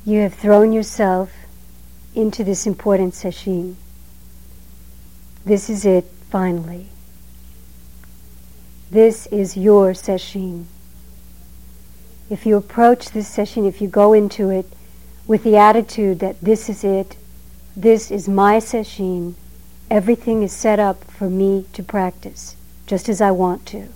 You have thrown yourself into this important sesshin. This is it, finally. This is your sesshin. If you approach this sesshin, if you go into it with the attitude that this is it, this is my sesshin, everything is set up for me to practice, just as I want to,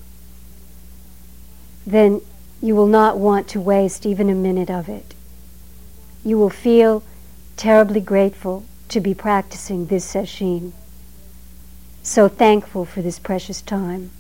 then you will not want to waste even a minute of it. You will feel terribly grateful to be practicing this sesshin. So thankful for this precious time.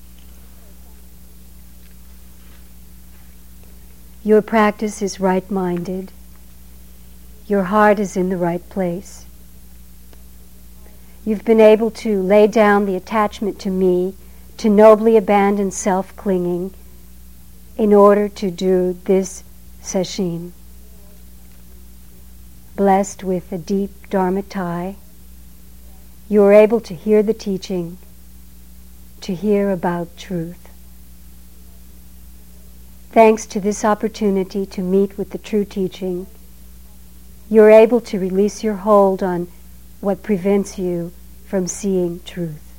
Your practice is right-minded. Your heart is in the right place. You've been able to lay down the attachment to me, to nobly abandon self-clinging in order to do this sesshin. Blessed with a deep dharma tie, you are able to hear the teaching, to hear about truth. Thanks to this opportunity to meet with the true teaching, you are able to release your hold on what prevents you from seeing truth.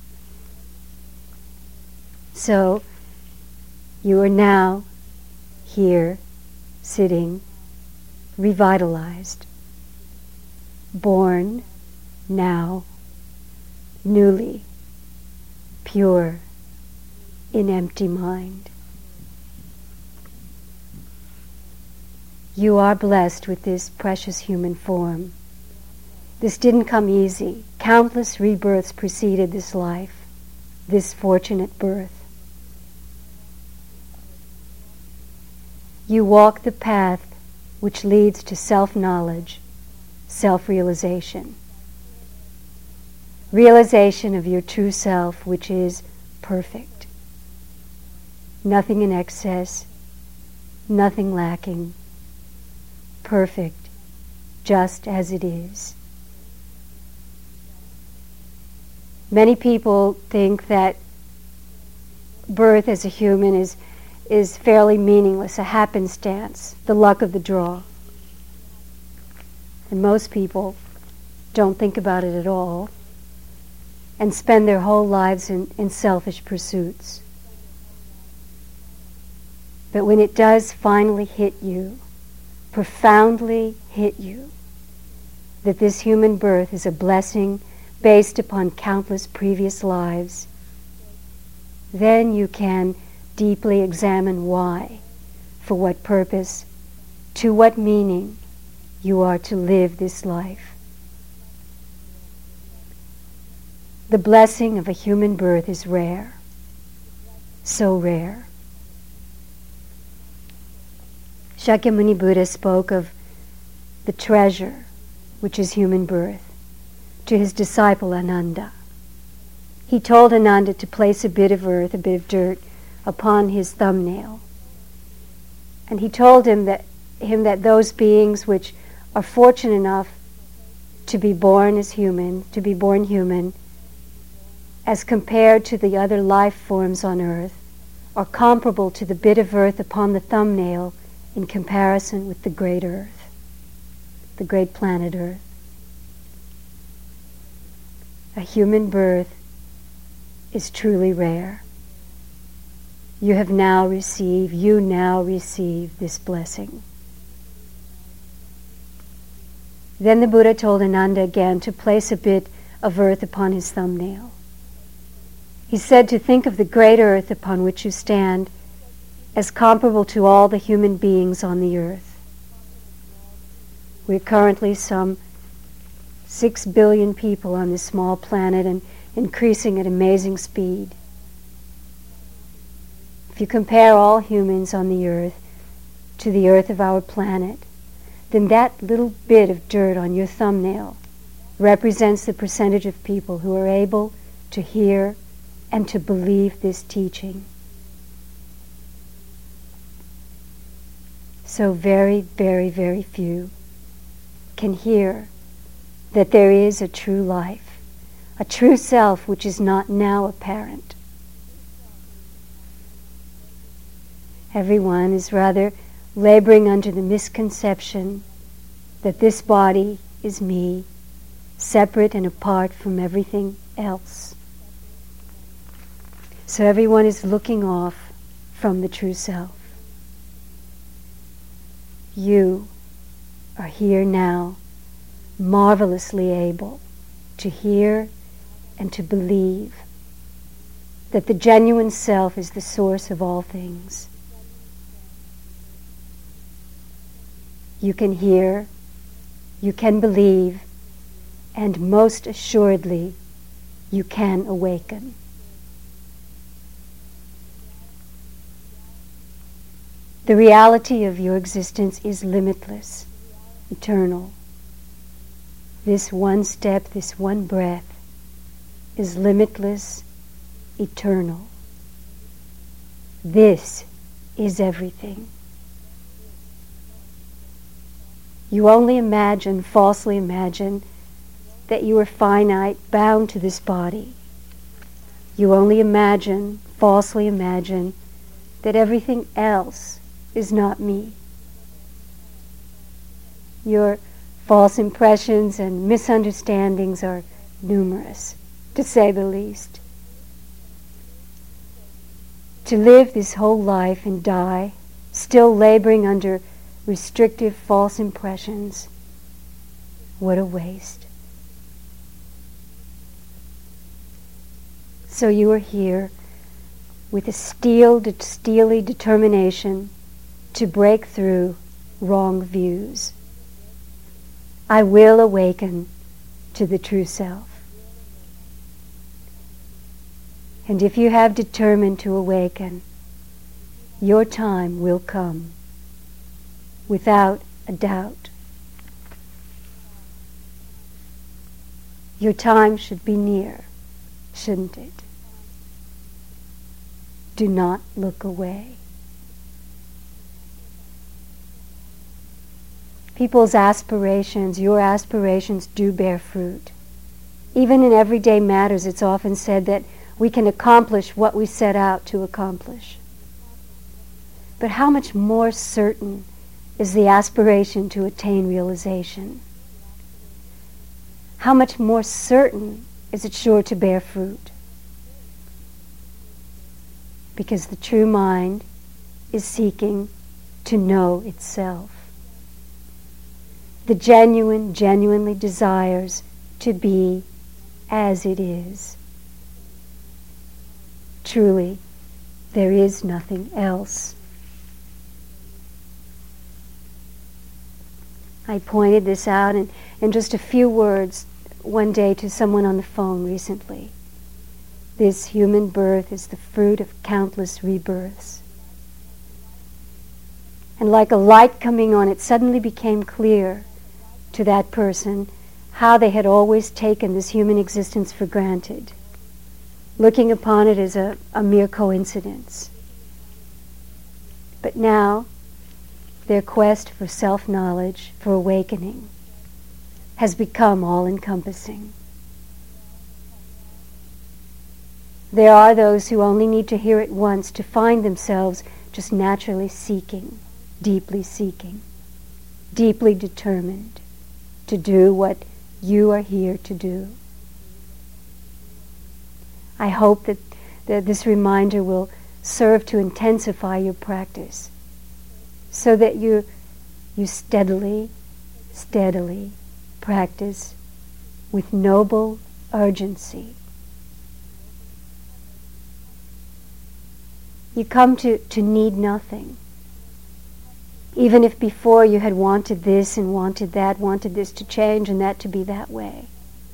So, you are now here, sitting, revitalized, born now, newly, pure, in empty mind. You are blessed with this precious human form. This didn't come easy. Countless rebirths preceded this life, this fortunate birth. You walk the path which leads to self-knowledge, self-realization. Realization of your true self, which is perfect. Nothing in excess, nothing lacking. Perfect, just as it is. Many people think that birth as a human is fairly meaningless, a happenstance, the luck of the draw. And most people don't think about it at all and spend their whole lives in selfish pursuits. But when it does finally hit you, profoundly hit you, that this human birth is a blessing based upon countless previous lives, then you can deeply examine why, for what purpose, to what meaning you are to live this life. The blessing of a human birth is rare, so rare. Shakyamuni Buddha spoke of the treasure, which is human birth, to his disciple Ananda. He told Ananda to place a bit of earth, a bit of dirt, upon his thumbnail. And he told him that those beings which are fortunate enough to be born as human, to be born human, as compared to the other life forms on earth, are comparable to the bit of earth upon the thumbnail in comparison with the great earth, the great planet Earth. A human birth is truly rare. You now receive this blessing. Then the Buddha told Ananda again to place a bit of earth upon his thumbnail. He said to think of the great earth upon which you stand as comparable to all the human beings on the earth. We're currently some 6 billion people on this small planet and increasing at amazing speed. If you compare all humans on the earth to the earth of our planet, then that little bit of dirt on your thumbnail represents the percentage of people who are able to hear and to believe this teaching. So very, very, very few can hear that there is a true life, a true self which is not now apparent. Everyone is rather laboring under the misconception that this body is me, separate and apart from everything else. So everyone is looking off from the true self. You are here now, marvelously able to hear and to believe that the genuine self is the source of all things. You can hear, you can believe, and most assuredly, you can awaken. The reality of your existence is limitless, eternal. This one step, this one breath is limitless, eternal. This is everything. You only imagine, falsely imagine, that you are finite, bound to this body. You only imagine, falsely imagine, that everything else is not me. Your false impressions and misunderstandings are numerous, to say the least. To live this whole life and die, still laboring under restrictive false impressions, what a waste. So you are here with a steely determination to break through wrong views. I will awaken to the true self. And if you have determined to awaken, your time will come, without a doubt. Your time should be near, shouldn't it? Do not look away. People's aspirations, your aspirations, do bear fruit. Even in everyday matters, it's often said that we can accomplish what we set out to accomplish. But how much more certain is the aspiration to attain realization? How much more certain is it sure to bear fruit? Because the true mind is seeking to know itself. The genuine genuinely desires to be as it is. Truly, there is nothing else. I pointed this out in just a few words one day to someone on the phone recently. This human birth is the fruit of countless rebirths. And like a light coming on, it suddenly became clear to that person how they had always taken this human existence for granted, looking upon it as a mere coincidence. But now, their quest for self-knowledge, for awakening, has become all-encompassing. There are those who only need to hear it once to find themselves just naturally seeking, deeply determined to do what you are here to do. I hope that this reminder will serve to intensify your practice so that you steadily practice with noble urgency. You come to need nothing. Even if before you had wanted this and wanted that, wanted this to change and that to be that way.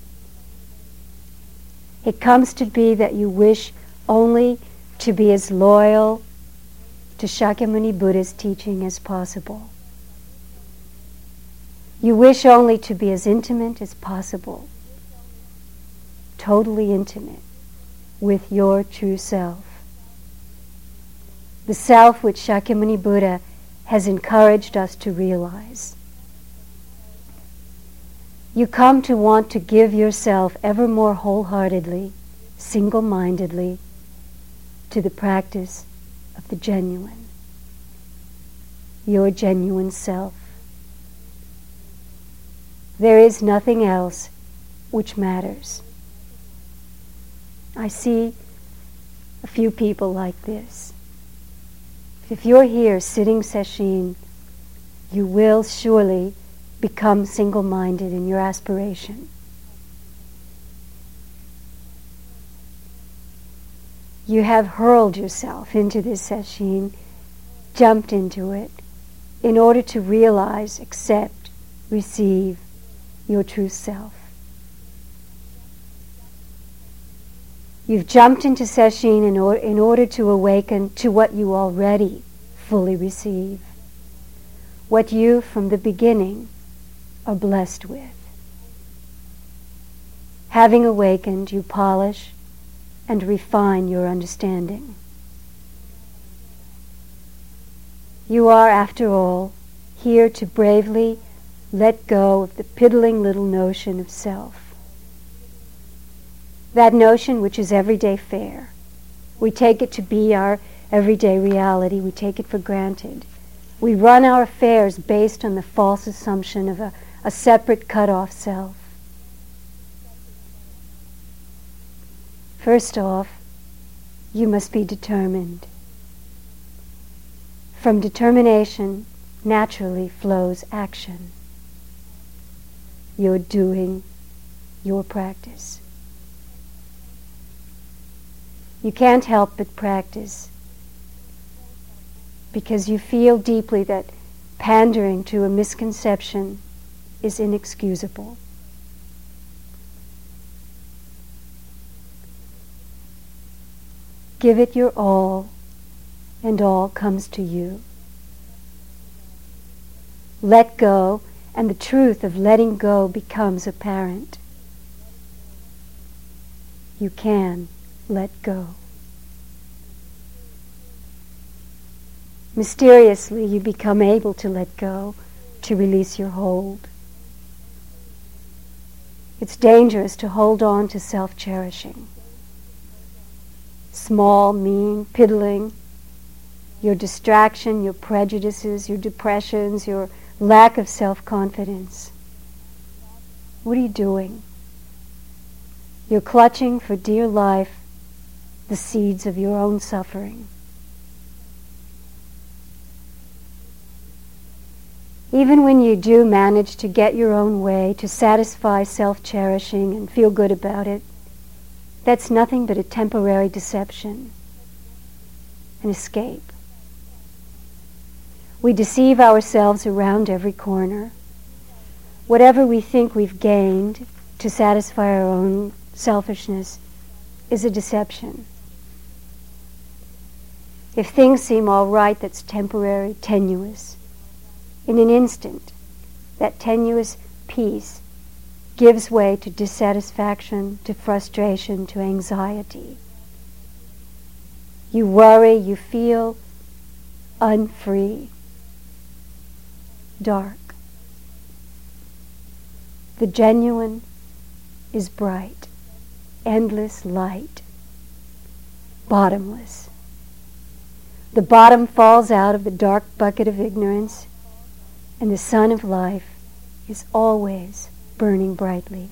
It comes to be that you wish only to be as loyal to Shakyamuni Buddha's teaching as possible. You wish only to be as intimate as possible, totally intimate with your true self. The self which Shakyamuni Buddha has encouraged us to realize. You come to want to give yourself ever more wholeheartedly, single-mindedly, to the practice of the genuine. your genuine self. There is nothing else which matters. I see a few people like this. If you're here sitting sesshin, you will surely become single-minded in your aspiration. You have hurled yourself into this sesshin, jumped into it, in order to realize, accept, receive your true self. You've jumped into sesshin in order to awaken to what you already fully receive, what you from the beginning are blessed with. Having awakened, you polish and refine your understanding. You are, after all, here to bravely let go of the piddling little notion of self. That notion which is everyday fare. We take it to be our everyday reality. We take it for granted. We run our affairs based on the false assumption of a separate cut-off self. First off, you must be determined. From determination naturally flows action. You're doing your practice. You can't help but practice because you feel deeply that pandering to a misconception is inexcusable. Give it your all, and all comes to you. Let go, and the truth of letting go becomes apparent. You can let go. Mysteriously, you become able to let go, to release your hold. It's dangerous to hold on to self-cherishing. Small, mean, piddling, your distraction, your prejudices, your depressions, your lack of self-confidence. What are you doing? You're clutching for dear life the seeds of your own suffering. Even when you do manage to get your own way, to satisfy self-cherishing and feel good about it, that's nothing but a temporary deception, an escape. We deceive ourselves around every corner. Whatever we think we've gained to satisfy our own selfishness is a deception. If things seem all right, that's temporary, tenuous. In an instant, that tenuous peace gives way to dissatisfaction, to frustration, to anxiety. You worry, you feel unfree, dark. The genuine is bright, endless light, bottomless. The bottom falls out of the dark bucket of ignorance, and the sun of life is always burning brightly.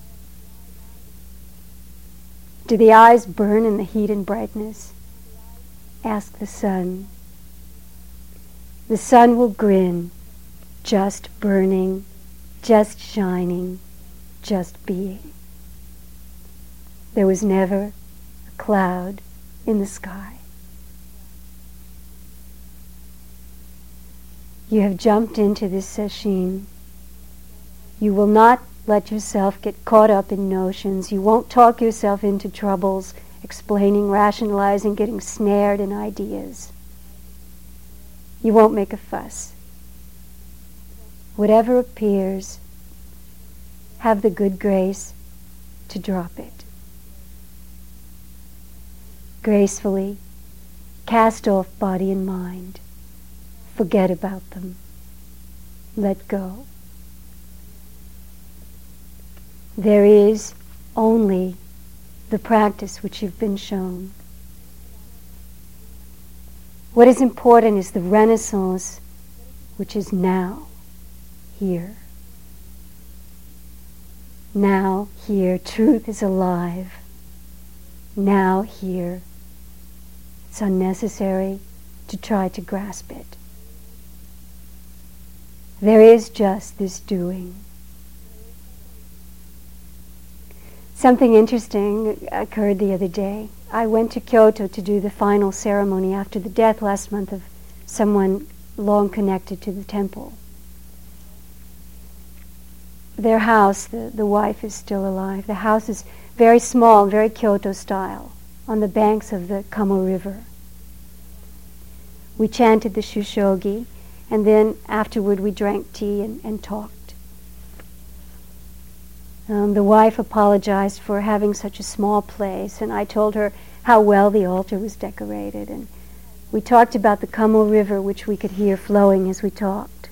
Do the eyes burn in the heat and brightness? Ask the sun. The sun will grin, just burning, just shining, just being. There was never a cloud in the sky. You have jumped into this sesshin. You will not let yourself get caught up in notions. You won't talk yourself into troubles, explaining, rationalizing, getting snared in ideas. You won't make a fuss. Whatever appears, have the good grace to drop it. Gracefully cast off body and mind. Forget about them. Let go. There is only the practice which you've been shown. What is important is the renaissance which is now, here. Now, here, truth is alive. Now, here, it's unnecessary to try to grasp it. There is just this doing. Something interesting occurred the other day. I went to Kyoto to do the final ceremony after the death last month of someone long connected to the temple. Their house, the wife is still alive. The house is very small, very Kyoto style, on the banks of the Kamo River. We chanted the Shushogi, and then afterward we drank tea and talked. The wife apologized for having such a small place, and I told her how well the altar was decorated. And we talked about the Kamo River, which we could hear flowing as we talked.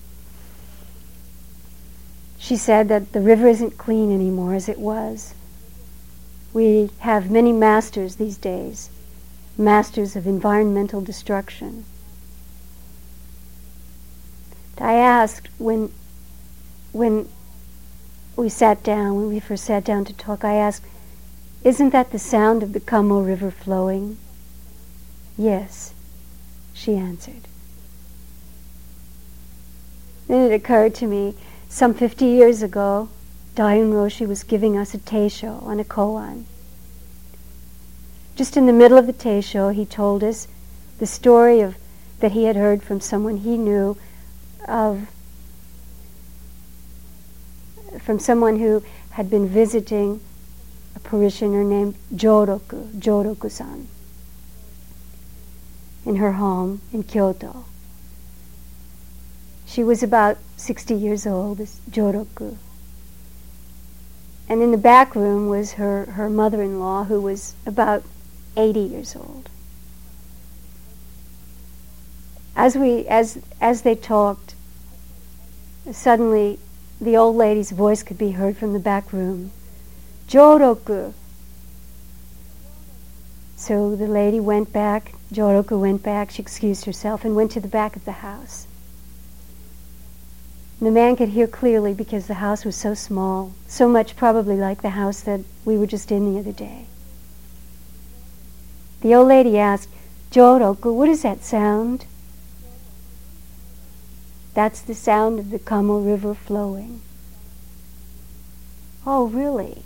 She said that the river isn't clean anymore as it was. We have many masters these days, masters of environmental destruction. I asked when we sat down, when we first sat down to talk, I asked, isn't that the sound of the Kamo River flowing? Yes, she answered. Then it occurred to me, some 50 years ago, Daiun Roshi was giving us a teisho on a koan. Just in the middle of the teisho, he told us the story that he had heard from someone he knew from someone who had been visiting a parishioner named Joroku-san, in her home in Kyoto. She was about 60 years old, this Joroku. And in the back room was her mother-in-law, who was about 80 years old. As they talked, suddenly the old lady's voice could be heard from the back room. Joroku! So the lady went back, Joroku went back, she excused herself and went to the back of the house. And the man could hear clearly because the house was so small, so much probably like the house that we were just in the other day. The old lady asked, Joroku, what is that sound? That's the sound of the Kamo River flowing. Oh, really?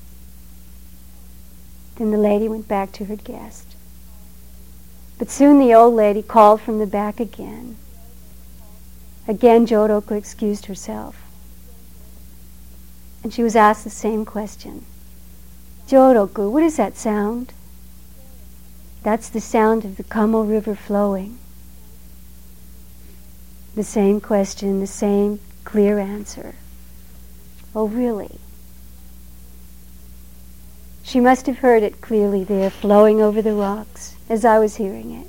Then the lady went back to her guest. But soon the old lady called from the back again. Again, Joroku excused herself. And she was asked the same question. Joroku, what is that sound? That's the sound of the Kamo River flowing. The same question, the same clear answer. Oh, really? She must have heard it clearly there, flowing over the rocks, as I was hearing it.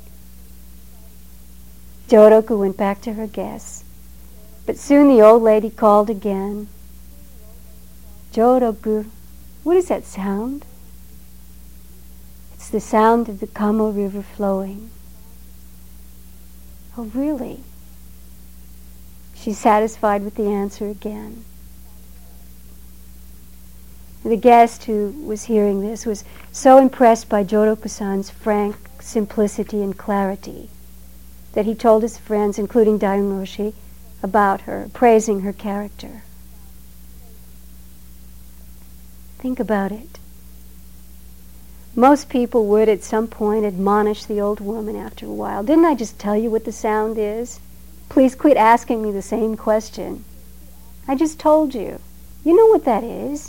Joroku went back to her guests. But soon the old lady called again. Joroku, what is that sound? It's the sound of the Kamo River flowing. Oh, really? She's satisfied with the answer again. The guest who was hearing this was so impressed by Joroku-san's frank simplicity and clarity that he told his friends, including Daiun Roshi, about her, praising her character. Think about it. Most people would at some point admonish the old woman after a while. Didn't I just tell you what the sound is? Please quit asking me the same question. I just told you. You know what that is.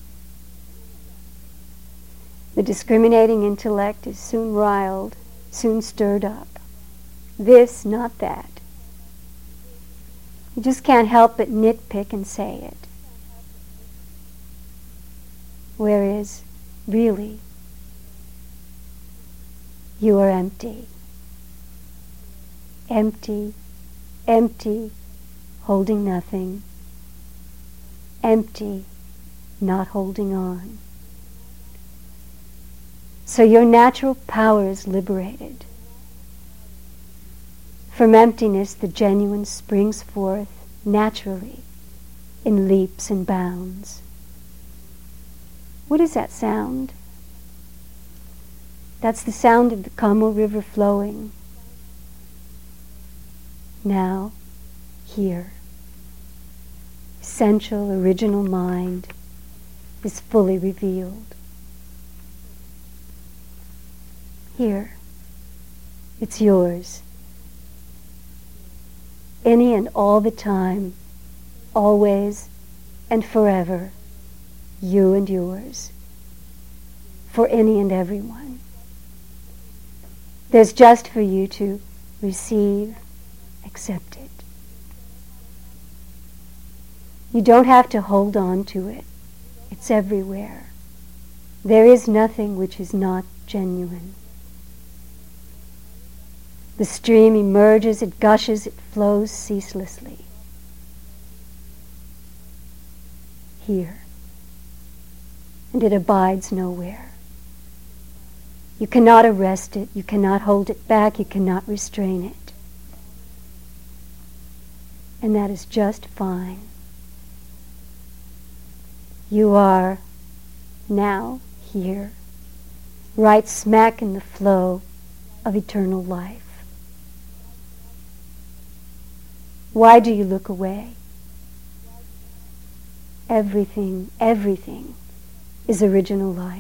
The discriminating intellect is soon riled, soon stirred up. This, not that. You just can't help but nitpick and say it. Whereas, really, you are empty. Empty, empty, holding nothing. Empty, not holding on. So your natural power is liberated. From emptiness, the genuine springs forth naturally in leaps and bounds. What is that sound? That's the sound of the Kamo River flowing. Now, here, essential, original mind is fully revealed. Here, it's yours. Any and all the time, always and forever, you and yours, for any and everyone. There's just for you to receive, accept it. You don't have to hold on to it. It's everywhere. There is nothing which is not genuine. The stream emerges, it gushes, it flows ceaselessly. Here. And it abides nowhere. You cannot arrest it, you cannot hold it back, you cannot restrain it. And that is just fine. You are now here, right smack in the flow of eternal life. Why do you look away? Everything is original life.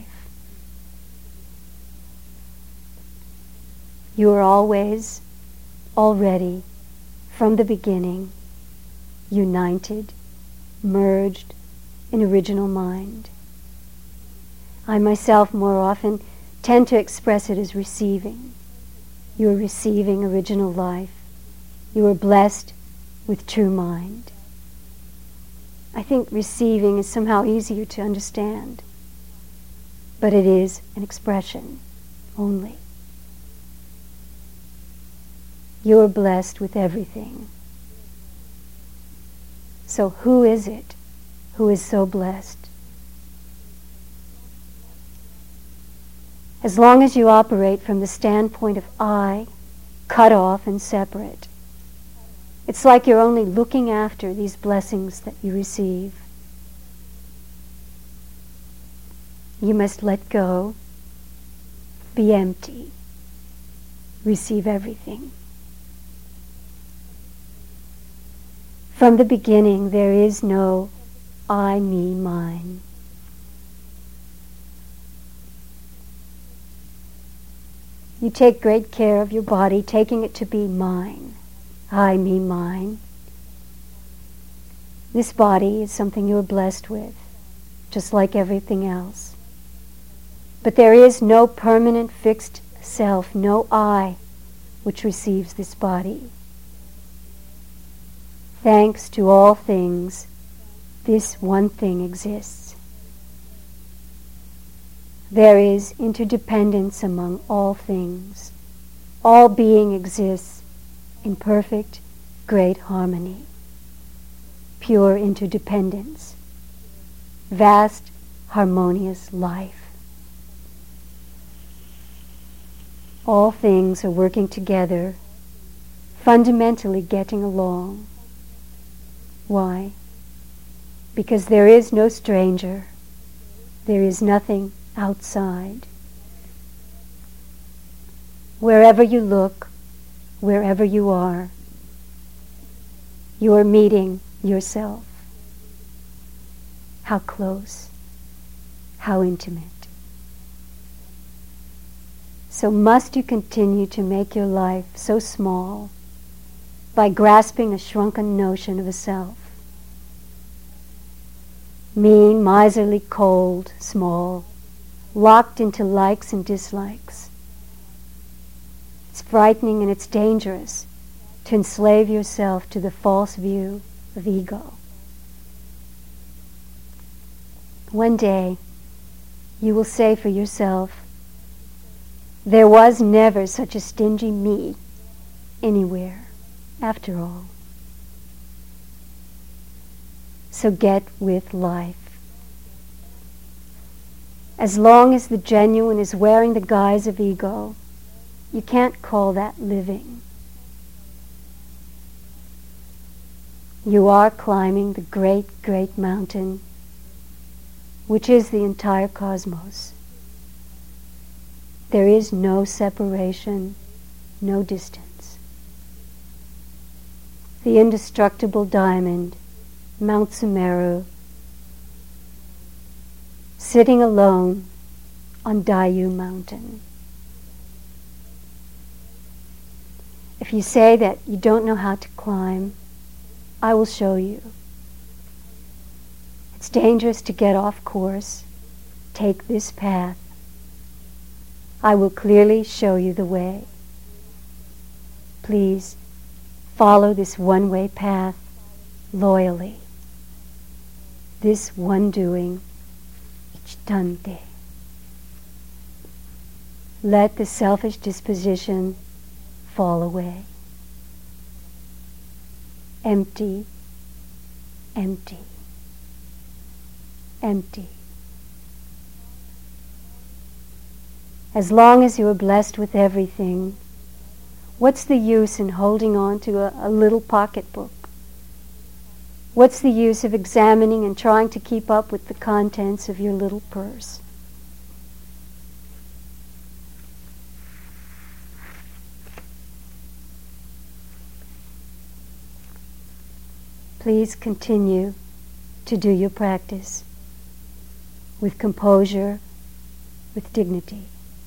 You are always, already, from the beginning, united, merged in original mind. I myself more often tend to express it as receiving. You are receiving original life. You are blessed with true mind. I think receiving is somehow easier to understand, but it is an expression only. You are blessed with everything. So who is it who is so blessed? As long as you operate from the standpoint of I, cut off and separate, it's like you're only looking after these blessings that you receive. You must let go, be empty, receive everything. From the beginning, there is no I, me, mine. You take great care of your body, taking it to be mine. I, me, mine. This body is something you're blessed with, just like everything else. But there is no permanent fixed self, no I, which receives this body. Thanks to all things, this one thing exists. There is interdependence among all things. All being exists in perfect, great harmony. Pure interdependence. Vast, harmonious life. All things are working together, fundamentally getting along. Why? Because there is no stranger. There is nothing outside. Wherever you look, wherever you are meeting yourself. How close, how intimate. So must you continue to make your life so small by grasping a shrunken notion of a self? Mean, miserly, cold, small, locked into likes and dislikes. It's frightening and it's dangerous to enslave yourself to the false view of ego. One day, you will say for yourself, there was never such a stingy me anywhere, after all. So get with life. As long as the genuine is wearing the guise of ego, you can't call that living. You are climbing the great, great mountain, which is the entire cosmos. There is no separation, no distance. The indestructible diamond, Mount Sumeru, sitting alone on Dayu Mountain. If you say that you don't know how to climb, I will show you. It's dangerous to get off course. Take this path. I will clearly show you the way. Please follow this one-way path loyally. This one doing, Ichtante. Let the selfish disposition fall away. Empty, empty, empty. As long as you are blessed with everything, what's the use in holding on to a little pocketbook? What's the use of examining and trying to keep up with the contents of your little purse? Please continue to do your practice with composure, with dignity.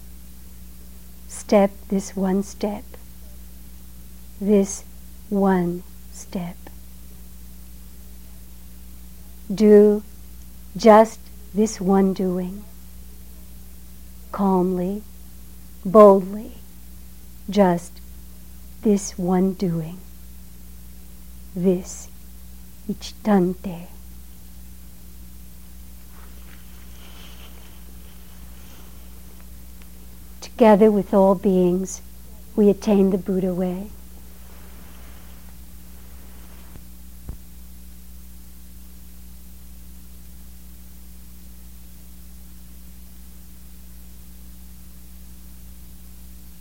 Step this one step. This one step. Do just this one doing. Calmly, boldly, just this one doing. This Ichtante. Together with all beings, we attain the Buddha way.